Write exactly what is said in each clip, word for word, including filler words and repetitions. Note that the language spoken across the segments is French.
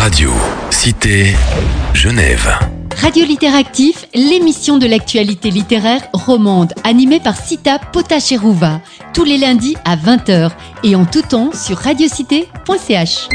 Radio Cité Genève. Radio Littératif, l'émission de l'actualité littéraire romande, animée par Sita Potacherouva, tous les lundis à vingt heures et en tout temps sur radiocité point c h.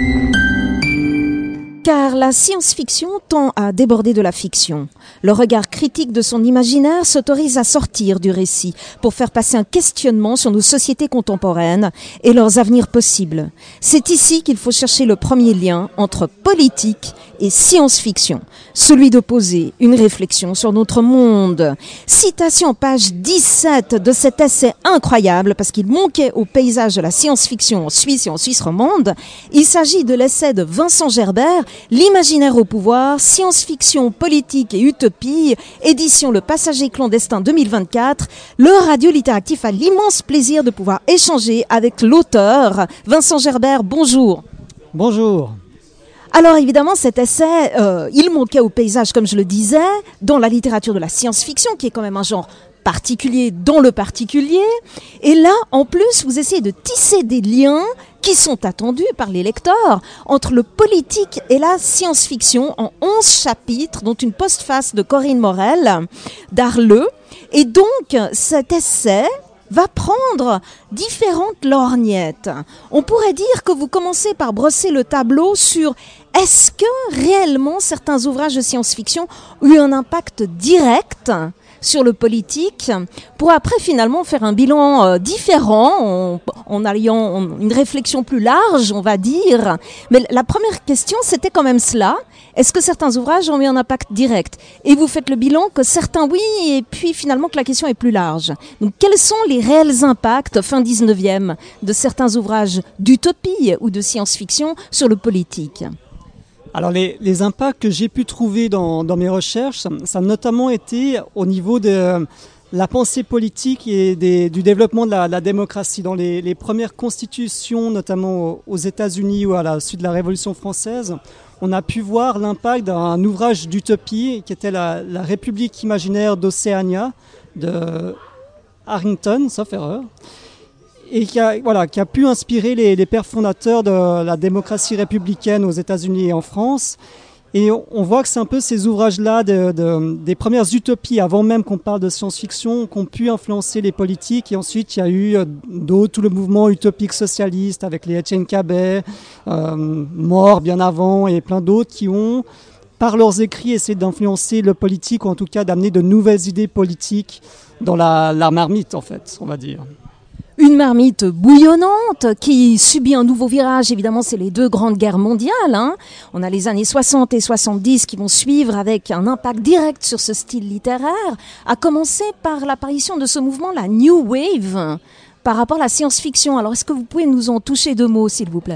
Car la science-fiction tend à déborder de la fiction. Le regard critique de son imaginaire s'autorise à sortir du récit pour faire passer un questionnement sur nos sociétés contemporaines et leurs avenirs possibles. C'est ici qu'il faut chercher le premier lien entre politique et science-fiction, celui de poser une réflexion sur notre monde. Citation page dix-sept de cet essai incroyable parce qu'il manquait au paysage de la science-fiction en Suisse et en Suisse romande. Il s'agit de l'essai de Vincent Gerbert, L'imaginaire au pouvoir, science-fiction, politique et utopie, édition Le Passager clandestin deux mille vingt-quatre. Le Radio Littératif a l'immense plaisir de pouvoir échanger avec l'auteur. Vincent Gerbert, bonjour. Bonjour. Alors évidemment, cet essai, euh, il manquait au paysage, comme je le disais, dans la littérature de la science-fiction, qui est quand même un genre particulier dans le particulier. Et là, en plus, vous essayez de tisser des liens qui sont attendus par les lecteurs entre le politique et la science-fiction en onze chapitres, dont une postface de Corinne Morel d'Arleux. Et donc, cet essai va prendre différentes lorgnettes. On pourrait dire que vous commencez par brosser le tableau sur est-ce que réellement certains ouvrages de science-fiction ont eu un impact direct sur le politique, pour après finalement faire un bilan euh, différent, en, en alliant une réflexion plus large, on va dire. Mais la première question, c'était quand même cela. Est-ce que certains ouvrages ont eu un impact direct ? Et vous faites le bilan que certains oui, et puis finalement que la question est plus large. Donc quels sont les réels impacts, fin dix-neuvième, de certains ouvrages d'utopie ou de science-fiction sur le politique ? Alors les, les impacts que j'ai pu trouver dans, dans mes recherches, ça, ça a notamment été au niveau de la pensée politique et des, du développement de la, la démocratie. Dans les, les premières constitutions, notamment aux États-Unis ou à la suite de la Révolution française, on a pu voir l'impact d'un ouvrage d'utopie qui était la, la République imaginaire d'Océania de Harrington, sauf erreur. Et qui a, voilà, qui a pu inspirer les, les pères fondateurs de la démocratie républicaine aux États-Unis et en France. Et on, on voit que c'est un peu ces ouvrages-là de, de, des premières utopies, avant même qu'on parle de science-fiction, qui ont pu influencer les politiques. Et ensuite, il y a eu d'autres, tout le mouvement utopique socialiste avec les Etienne Cabet, euh, morts bien avant, et plein d'autres qui ont, par leurs écrits, essayé d'influencer le politique, ou en tout cas d'amener de nouvelles idées politiques dans la, la marmite, en fait, on va dire. Une marmite bouillonnante qui subit un nouveau virage. Évidemment, c'est les deux grandes guerres mondiales. Hein. On a les années soixante et soixante-dix qui vont suivre avec un impact direct sur ce style littéraire, à commencer par l'apparition de ce mouvement, la New Wave, par rapport à la science-fiction. Alors, est-ce que vous pouvez nous en toucher deux mots, s'il vous plaît ?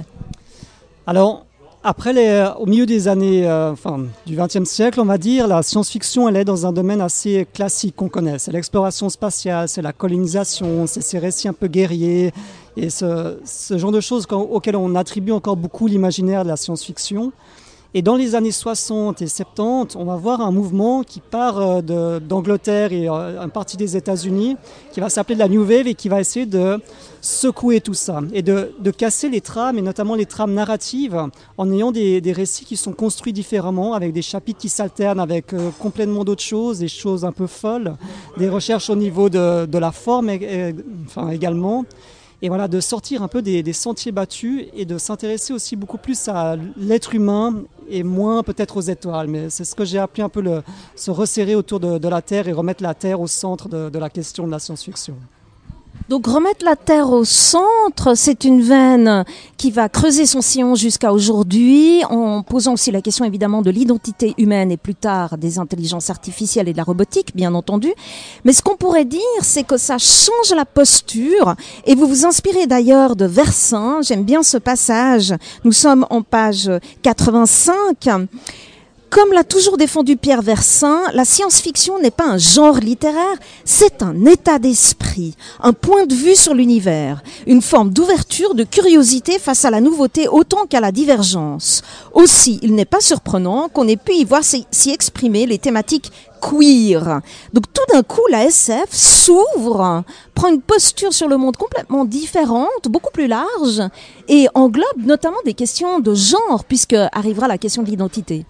Alors, après, les, au milieu des années, euh, enfin, du vingtième siècle, on va dire, la science-fiction, elle est dans un domaine assez classique qu'on connaît. C'est l'exploration spatiale, c'est la colonisation, c'est ces récits un peu guerriers et ce, ce genre de choses auxquelles on attribue encore beaucoup l'imaginaire de la science-fiction. Et dans les années soixante et soixante-dix, on va voir un mouvement qui part de, d'Angleterre et euh, une partie des États-Unis, qui va s'appeler la New Wave et qui va essayer de secouer tout ça et de, de casser les trames, et notamment les trames narratives, en ayant des, des récits qui sont construits différemment, avec des chapitres qui s'alternent avec euh, complètement d'autres choses, des choses un peu folles, des recherches au niveau de, de la forme et, et, enfin, également. Et voilà, de sortir un peu des, des sentiers battus et de s'intéresser aussi beaucoup plus à l'être humain et moins peut-être aux étoiles. Mais c'est ce que j'ai appelé un peu le, se resserrer autour de, de la Terre et remettre la Terre au centre de, de la question de la science-fiction. Donc remettre la Terre au centre, c'est une veine qui va creuser son sillon jusqu'à aujourd'hui, en posant aussi la question évidemment de l'identité humaine et plus tard des intelligences artificielles et de la robotique, bien entendu. Mais ce qu'on pourrait dire, c'est que ça change la posture, et vous vous inspirez d'ailleurs de Versin. J'aime bien ce passage. Nous sommes en page quatre-vingt-cinq. Comme l'a toujours défendu Pierre Versin, la science-fiction n'est pas un genre littéraire, c'est un état d'esprit, un point de vue sur l'univers, une forme d'ouverture, de curiosité face à la nouveauté autant qu'à la divergence. Aussi, il n'est pas surprenant qu'on ait pu y voir s'y exprimer les thématiques queer. Donc tout d'un coup, la S F s'ouvre, prend une posture sur le monde complètement différente, beaucoup plus large, et englobe notamment des questions de genre, puisque arrivera la question de l'identité.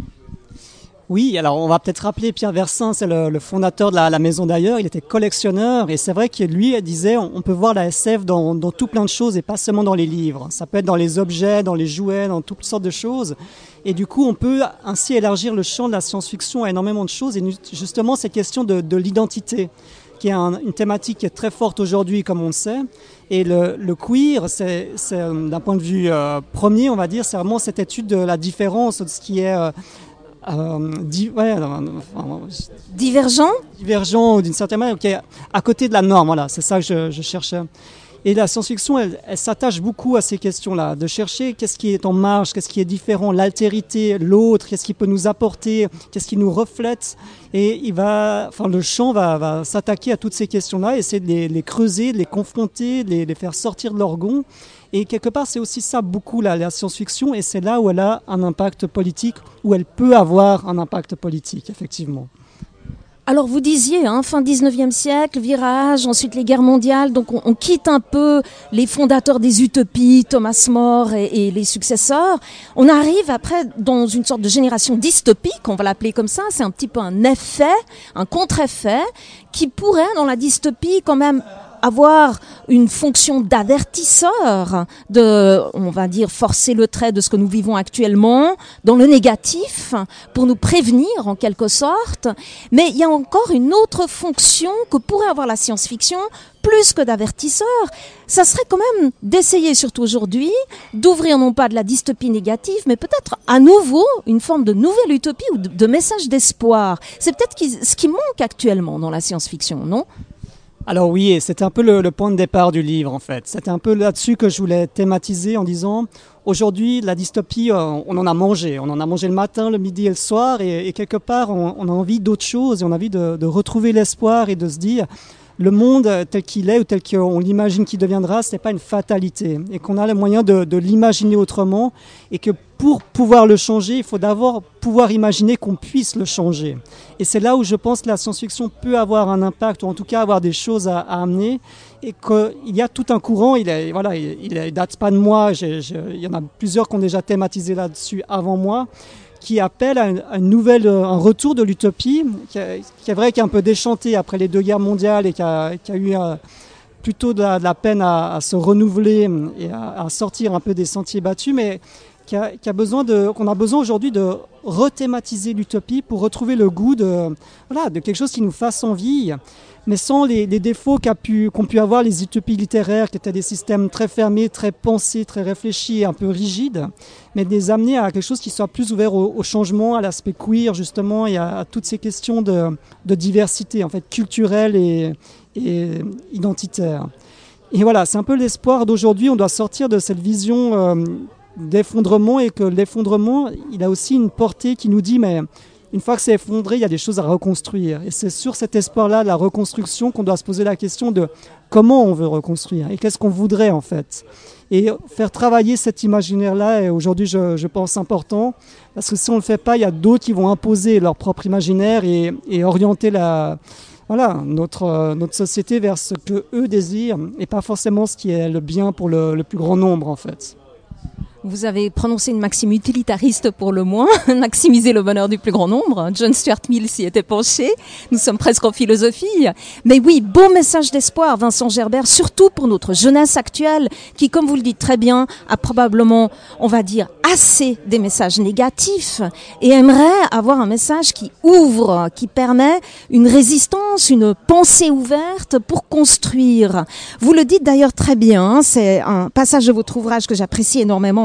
Oui, alors on va peut-être rappeler Pierre Versin, c'est le, le fondateur de la, la Maison d'Ailleurs, il était collectionneur et c'est vrai que lui il disait on, on peut voir la S F dans, dans tout plein de choses et pas seulement dans les livres. Ça peut être dans les objets, dans les jouets, dans toutes sortes de choses et du coup on peut ainsi élargir le champ de la science-fiction à énormément de choses et justement cette question de, de l'identité qui est un, une thématique qui est très forte aujourd'hui comme on le sait et le, le queer c'est, c'est d'un point de vue euh, premier on va dire c'est vraiment cette étude de la différence de ce qui est... Euh, Euh, di- ouais, enfin, divergent divergent d'une certaine manière, qui est à côté de la norme, voilà, c'est ça que je, je cherchais. Et la science-fiction, elle, elle s'attache beaucoup à ces questions-là, de chercher qu'est-ce qui est en marge, qu'est-ce qui est différent, l'altérité, l'autre, qu'est-ce qui peut nous apporter, qu'est-ce qui nous reflète. Et il va, enfin, le champ va, va s'attaquer à toutes ces questions-là, essayer de les, les creuser, de les confronter, de les, les faire sortir de leur gonds. Et quelque part, c'est aussi ça beaucoup la, la science-fiction, et c'est là où elle a un impact politique, où elle peut avoir un impact politique, effectivement. Alors vous disiez, hein, fin dix-neuvième siècle, virage, ensuite les guerres mondiales, donc on, on quitte un peu les fondateurs des utopies, Thomas More et, et les successeurs. On arrive après dans une sorte de génération dystopique, on va l'appeler comme ça, c'est un petit peu un effet, un contre-effet, qui pourrait dans la dystopie quand même avoir une fonction d'avertisseur, de, on va dire, forcer le trait de ce que nous vivons actuellement, dans le négatif, pour nous prévenir en quelque sorte. Mais il y a encore une autre fonction que pourrait avoir la science-fiction, plus que d'avertisseur. Ça serait quand même d'essayer, surtout aujourd'hui, d'ouvrir non pas de la dystopie négative, mais peut-être à nouveau une forme de nouvelle utopie ou de, de message d'espoir. C'est peut-être qui, ce qui manque actuellement dans la science-fiction, non ? Alors oui, et c'était un peu le, le point de départ du livre en fait. C'était un peu là-dessus que je voulais thématiser en disant aujourd'hui la dystopie, on, on en a mangé. On en a mangé le matin, le midi et le soir et, et quelque part on, on a envie d'autre chose et on a envie de, de retrouver l'espoir et de se dire le monde tel qu'il est ou tel qu'on l'imagine qu'il deviendra, ce n'est pas une fatalité et qu'on a le moyen de, de l'imaginer autrement et que pour pouvoir le changer, il faut d'abord pouvoir imaginer qu'on puisse le changer. Et c'est là où je pense que la science-fiction peut avoir un impact, ou en tout cas avoir des choses à, à amener, et qu'il y a tout un courant, il ne voilà, il, il date pas de moi, j'ai, j'ai, il y en a plusieurs qui ont déjà thématisé là-dessus avant moi, qui appelle à une, à une nouvelle, un retour de l'utopie, qui, a, qui est vrai qui est un peu déchanté après les deux guerres mondiales et qui a, qui a eu un, plutôt de la, de la peine à, à se renouveler et à, à sortir un peu des sentiers battus, mais qui a, qui a besoin de, qu'on a besoin aujourd'hui de rethématiser l'utopie pour retrouver le goût de, voilà, de quelque chose qui nous fasse envie, mais sans les, les défauts qu'a pu, qu'ont pu avoir les utopies littéraires, qui étaient des systèmes très fermés, très pensés, très réfléchis, un peu rigides, mais de les amener à quelque chose qui soit plus ouvert au, au changement, à l'aspect queer justement, et à, à toutes ces questions de, de diversité, en fait, culturelle et, et identitaire. Et voilà, c'est un peu l'espoir d'aujourd'hui, on doit sortir de cette vision euh, d'effondrement, et que l'effondrement, il a aussi une portée qui nous dit, mais une fois que c'est effondré, il y a des choses à reconstruire. Et c'est sur cet espoir-là, la reconstruction, qu'on doit se poser la question de comment on veut reconstruire et qu'est-ce qu'on voudrait en fait. Et faire travailler cet imaginaire-là est aujourd'hui, je, je pense, important, parce que si on ne le fait pas, il y a d'autres qui vont imposer leur propre imaginaire et, et orienter la, voilà, notre, notre société vers ce qu'eux désirent et pas forcément ce qui est le bien pour le, le plus grand nombre en fait. Vous avez prononcé une maxime utilitariste pour le moins, maximiser le bonheur du plus grand nombre. John Stuart Mill s'y était penché. Nous sommes presque en philosophie. Mais oui, beau message d'espoir, Vincent Gerbert, surtout pour notre jeunesse actuelle, qui, comme vous le dites très bien, a probablement, on va dire, assez des messages négatifs et aimerait avoir un message qui ouvre, qui permet une résistance, une pensée ouverte pour construire. Vous le dites d'ailleurs très bien, c'est un passage de votre ouvrage que j'apprécie énormément,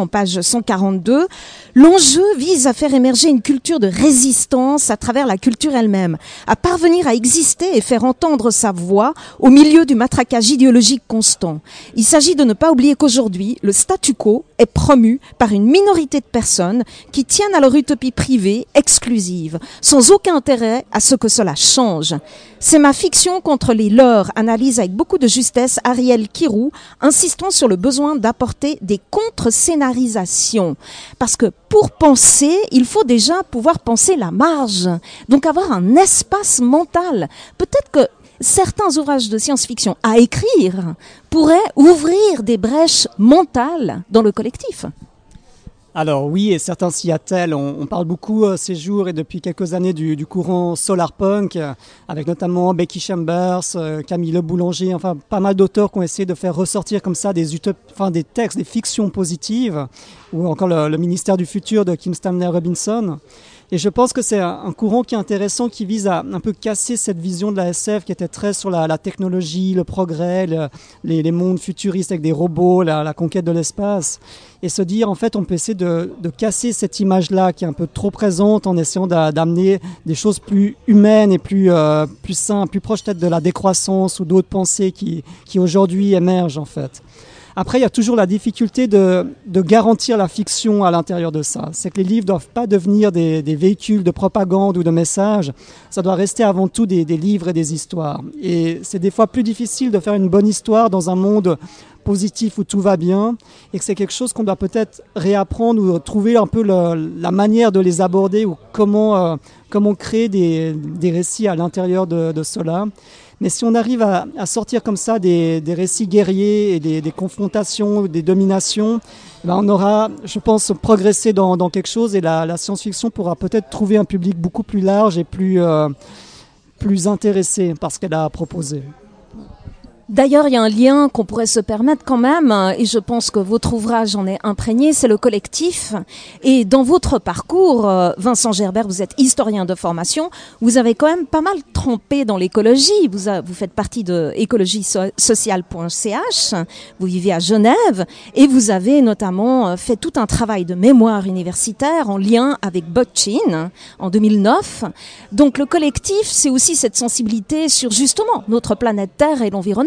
en page cent quarante-deux. L'enjeu vise à faire émerger une culture de résistance à travers la culture elle-même, à parvenir à exister et faire entendre sa voix au milieu du matraquage idéologique constant. Il s'agit de ne pas oublier qu'aujourd'hui, le statu quo est promu par une minorité de personnes qui tiennent à leur utopie privée, exclusive, sans aucun intérêt à ce que cela change. C'est ma fiction contre les leurs, analyse avec beaucoup de justesse Ariel Kirou, insistant sur le besoin d'apporter des contre-scénarisations. Parce que pour penser, il faut déjà pouvoir penser la marge, donc avoir un espace mental. Peut-être que certains ouvrages de science-fiction à écrire pourraient ouvrir des brèches mentales dans le collectif. Alors oui, et certains s'y attellent. On, on parle beaucoup euh, ces jours et depuis quelques années du, du courant solarpunk, euh, avec notamment Becky Chambers, euh, Camille Le Boulanger, enfin pas mal d'auteurs qui ont essayé de faire ressortir comme ça des, utop- enfin, des textes, des fictions positives, ou encore le, le ministère du futur de Kim Stanley Robinson. Et je pense que c'est un courant qui est intéressant, qui vise à un peu casser cette vision de la S F qui était très sur la, la technologie, le progrès, le, les, les mondes futuristes avec des robots, la, la conquête de l'espace. Et se dire, en fait, on peut essayer de, de casser cette image-là qui est un peu trop présente en essayant d'a, d'amener des choses plus humaines et plus, euh, plus simples, plus proches peut-être de la décroissance ou d'autres pensées qui, qui aujourd'hui émergent, en fait. Après, il y a toujours la difficulté de, de garantir la fiction à l'intérieur de ça. C'est que les livres ne doivent pas devenir des, des véhicules de propagande ou de messages. Ça doit rester avant tout des, des livres et des histoires. Et c'est des fois plus difficile de faire une bonne histoire dans un monde positif où tout va bien, et que c'est quelque chose qu'on doit peut-être réapprendre ou trouver un peu le, la manière de les aborder ou comment, euh, comment créer des, des récits à l'intérieur de, de cela. Mais si on arrive à, à sortir comme ça des, des récits guerriers et des, des confrontations, des dominations, ben on aura, je pense, progressé dans, dans quelque chose, et la, la science-fiction pourra peut-être trouver un public beaucoup plus large et plus, euh, plus intéressé par ce qu'elle a à proposer. D'ailleurs, il y a un lien qu'on pourrait se permettre quand même, et je pense que votre ouvrage en est imprégné, c'est le collectif. Et dans votre parcours, Vincent Gerbert, vous êtes historien de formation, vous avez quand même pas mal trempé dans l'écologie. Vous, a, vous faites partie de écologie sociale point c h, vous vivez à Genève, et vous avez notamment fait tout un travail de mémoire universitaire en lien avec Botkine en deux mille neuf. Donc le collectif, c'est aussi cette sensibilité sur justement notre planète Terre et l'environnement.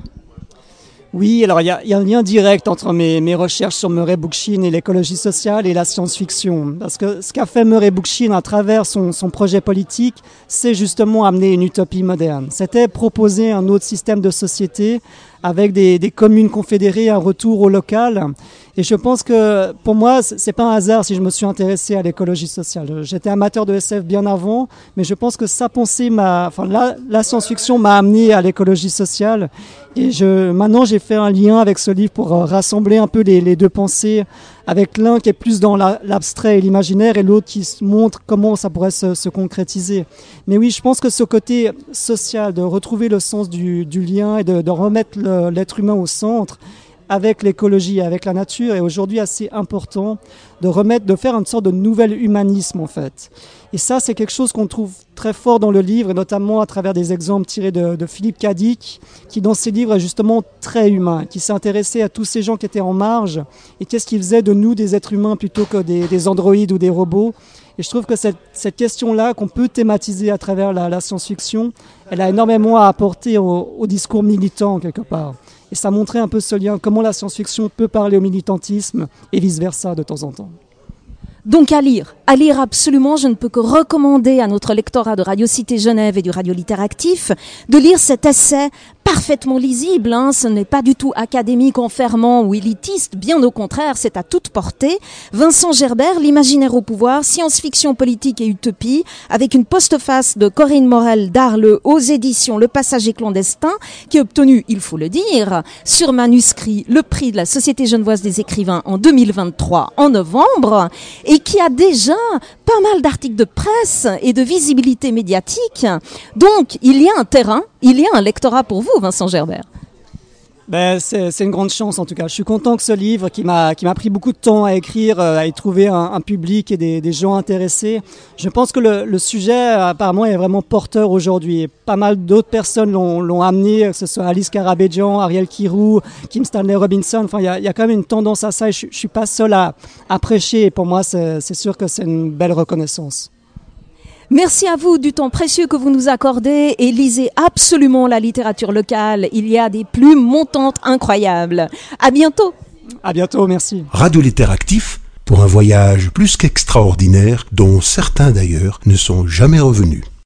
Oui, alors il y, y a un lien direct entre mes, mes recherches sur Murray Bookchin et l'écologie sociale et la science-fiction. Parce que ce qu'a fait Murray Bookchin à travers son, son projet politique, c'est justement amener une utopie moderne. C'était proposer un autre système de société avec des, des communes confédérées, un retour au local. Et je pense que pour moi, c'est pas un hasard si je me suis intéressé à l'écologie sociale. J'étais amateur de S F bien avant, mais je pense que sa pensée m'a, enfin la, la science-fiction m'a amené à l'écologie sociale. Et je, maintenant, j'ai fait un lien avec ce livre pour rassembler un peu les, les deux pensées, avec l'un qui est plus dans la, l'abstrait et l'imaginaire, et l'autre qui montre comment ça pourrait se, se concrétiser. Mais oui, je pense que ce côté social, de retrouver le sens du, du lien et de, de remettre le, l'être humain au centre, avec l'écologie, avec la nature, est aujourd'hui assez important de remettre, de faire une sorte de nouvel humanisme en fait. Et ça, c'est quelque chose qu'on trouve très fort dans le livre, et notamment à travers des exemples tirés de, de Philippe Cadic, qui dans ses livres est justement très humain, qui s'est intéressé à tous ces gens qui étaient en marge, et qu'est-ce qui faisait de nous des êtres humains plutôt que des, des androïdes ou des robots. Et je trouve que cette, cette question-là, qu'on peut thématiser à travers la, la science-fiction, elle a énormément à apporter au, au discours militant quelque part. Et ça montrait un peu ce lien, comment la science-fiction peut parler au militantisme et vice-versa de temps en temps. Donc à lire, à lire absolument, je ne peux que recommander à notre lectorat de Radio Cité Genève et du Radio Littératif de lire cet essai parfaitement lisible, hein. Ce n'est pas du tout académique, enfermant ou élitiste, bien au contraire, c'est à toute portée. Vincent Gerbert, L'imaginaire au pouvoir, science-fiction, politique et utopie, avec une postface de Corinne Morel d'Arles aux éditions Le Passager clandestin, qui a obtenu, il faut le dire, sur manuscrit le prix de la Société genevoise des écrivains en deux mille vingt-trois, en novembre, et qui a déjà pas mal d'articles de presse et de visibilité médiatique. Donc, il y a un terrain, il y a un lectorat pour vous, Vincent Gerbert. Ben, c'est, c'est une grande chance en tout cas. Je suis content que ce livre, qui m'a, qui m'a pris beaucoup de temps à écrire, euh, à y trouver un, un public et des, des gens intéressés. Je pense que le, le sujet apparemment est vraiment porteur aujourd'hui. Et pas mal d'autres personnes l'ont, l'ont amené, que ce soit Alice Karabedjian, Ariel Kirou, Kim Stanley Robinson. Enfin, il y a, y a quand même une tendance à ça et je, je suis pas seul à, à prêcher. Et pour moi, c'est, c'est sûr que c'est une belle reconnaissance. Merci à vous du temps précieux que vous nous accordez et lisez absolument la littérature locale. Il y a des plumes montantes incroyables. À bientôt. À bientôt, merci. Radio Littératif pour un voyage plus qu'extraordinaire dont certains d'ailleurs ne sont jamais revenus.